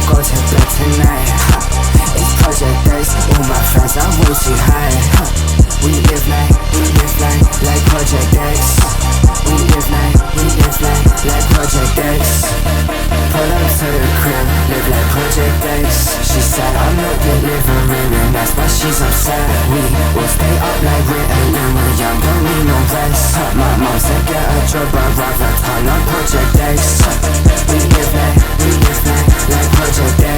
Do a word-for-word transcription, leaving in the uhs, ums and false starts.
go to bed tonight, huh. It's Project X, all my friends are way too high, huh. We live like, we live like, like Project X. We live like, we live like, like Project X. Pull up to the crib, live like Project X. She said I'm not delivering and that's why she's upset. We will stay up like we're when we're young, don't need no rest. My mom said get a job, I'd rather turn up Project X. We live like, we live like, like Project X.